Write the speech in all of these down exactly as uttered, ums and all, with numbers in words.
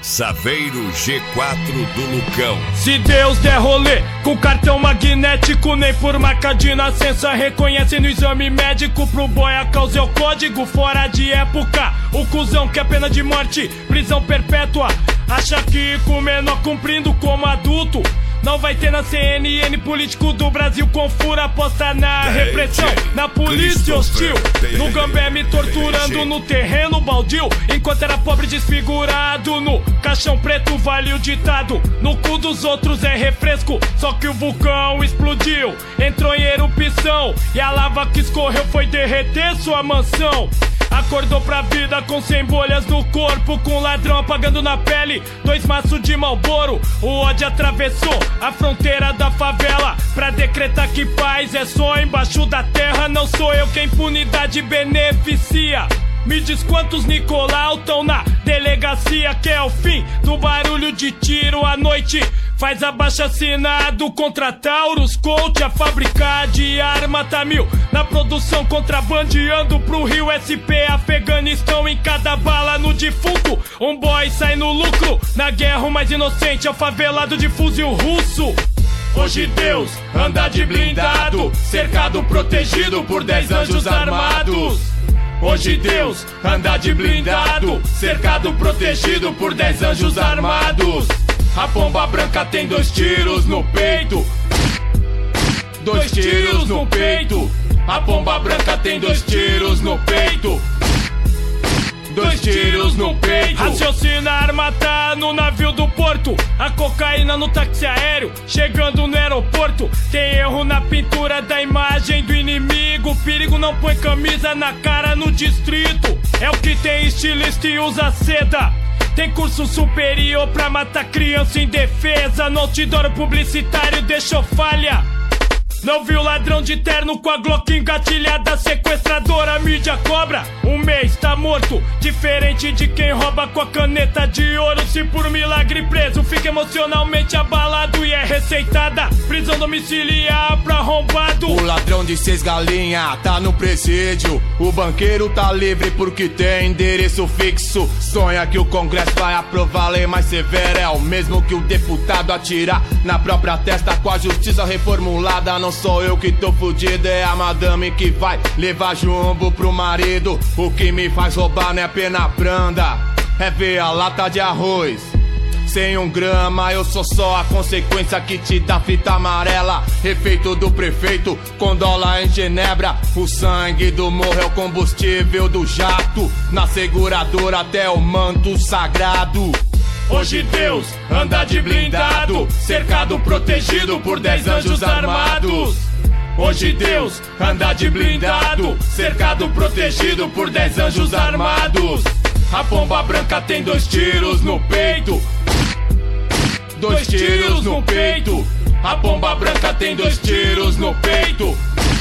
Saveiro G quatro do Lucão. Se Deus der rolê com cartão magnético, nem por marca de nascença reconhece no exame médico. Pro boy a causa é o código, fora de época. O cuzão quer pena de morte, prisão perpétua. Acha que com menor cumprindo como adulto não vai ter na C N N político do Brasil com fura. Aposta na repressão, na polícia hostil, no Gambé me torturando no terreno baldio. Enquanto era pobre desfigurado, no caixão preto vale o ditado: no cu dos outros é refresco. Só que o vulcão explodiu, entrou em erupção, e a lava que escorreu foi derreter sua mansão. Acordou pra vida com cem bolhas no corpo, com ladrão apagando na pele dois maços de Marlboro. O ódio atravessou a fronteira da favela pra decretar que paz é só embaixo da terra. Não sou eu quem impunidade beneficia. Me diz quantos Nicolau tão na delegacia, que é o fim do barulho de tiro à noite. Faz abaixo-assinado contra Taurus Coach. A fábrica de arma tá mil na produção, contrabandeando pro Rio S P, Afeganistão. Em cada bala no defunto um boy sai no lucro. Na guerra o mais inocente é o favelado de fuzil russo. Hoje Deus anda de blindado, cercado, protegido por dez anjos armados. Hoje Deus anda de blindado, cercado, protegido por dez anjos armados. A pomba branca tem dois tiros no peito, dois tiros no peito. A pomba branca tem dois tiros no peito, dois tiros no peito. Raciocina, a arma tá no navio do porto, a cocaína no táxi aéreo, chegando no aeroporto. Tem erro na pintura da imagem do inimigo. O perigo não põe camisa na cara no distrito. É o que tem estilista e usa seda. Tem curso superior pra matar criança em defesa. No outdoor publicitário deixou falha. Não viu ladrão de terno com a Glock engatilhada, sequestradora, mídia cobra. Um mês tá morto, diferente de quem rouba com a caneta de ouro. Se por milagre preso, fica emocionalmente abalado e é receitada prisão domiciliar pra arrombado. O ladrão de seis galinha tá no presídio. O banqueiro tá livre porque tem endereço fixo. Sonha que o Congresso vai aprovar lei mais severa. É o mesmo que o deputado atirar na própria testa com a justiça reformulada. Não sou eu que tô fudido, é a madame que vai levar jumbo pro marido. O que me faz roubar não é pena branda, é ver a lata de arroz sem um grama. Eu sou só a consequência que te dá fita amarela. Efeito do prefeito com dólar em Genebra. O sangue do morro é o combustível do jato. Na seguradora até o manto sagrado. Hoje Deus anda de blindado, cercado, protegido por dez anjos armados. Hoje Deus anda de blindado, cercado, protegido por dez anjos armados. A pomba branca tem dois tiros no peito, dois tiros no peito. A pomba branca tem dois tiros no peito,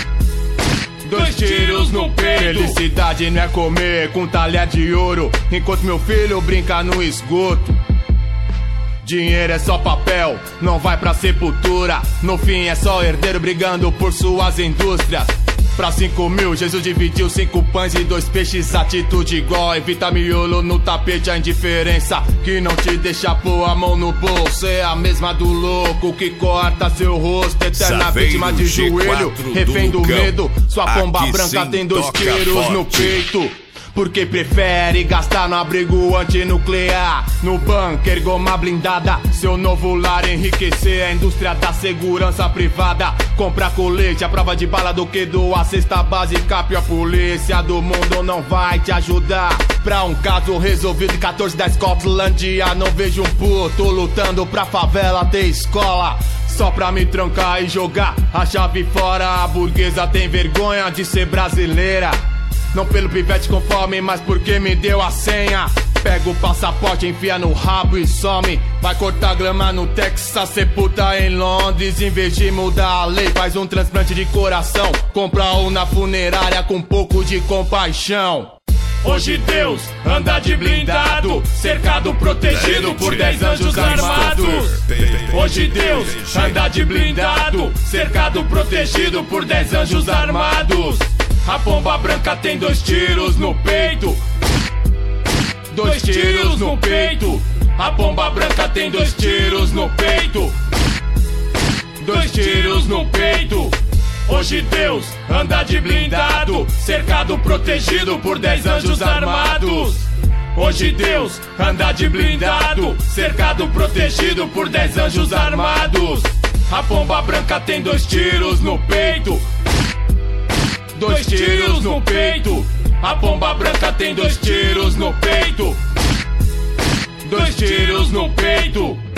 dois tiros no peito. Felicidade não é comer com talher de ouro enquanto meu filho brinca no esgoto. Dinheiro é só papel, não vai pra sepultura. No fim é só herdeiro brigando por suas indústrias. Pra cinco mil, Jesus dividiu cinco pães e dois peixes. Atitude igual, evita miolo no tapete. A indiferença que não te deixa pôr a mão no bolso é a mesma do louco que corta seu rosto. Eterna Saveiro vítima de joelho, refém do medo. Sua pomba Aqui branca tem dois tiros forte no peito. Porque prefere gastar no abrigo antinuclear, no bunker, goma blindada. Seu novo lar enriquecer a indústria da segurança privada. Comprar colete à prova de bala do que doar cesta básica. Pior polícia do mundo não vai te ajudar. Pra um caso resolvido em quatorze da Scotlandia. Não vejo um puto lutando pra favela ter escola só pra me trancar e jogar a chave fora. A burguesa tem vergonha de ser brasileira, não pelo pivete com fome, mas porque me deu a senha. Pega o passaporte, enfia no rabo e some. Vai cortar grama no Texas, sepulta em Londres. Em vez de mudar a lei, faz um transplante de coração. Compra um na funerária com um pouco de compaixão. Hoje Deus anda de blindado, cercado, protegido por dez anjos armados. Hoje Deus anda de blindado, cercado, protegido por dez anjos armados. A pomba branca tem dois tiros no peito, dois tiros no peito. A pomba branca tem dois tiros no peito. Dois tiros no peito. Hoje Deus anda de blindado, cercado, protegido por dez anjos armados. Hoje Deus anda de blindado, cercado, protegido por dez anjos armados. A pomba branca tem dois tiros no peito. Dois tiros no peito. A pomba branca tem dois tiros no peito. Dois tiros no peito.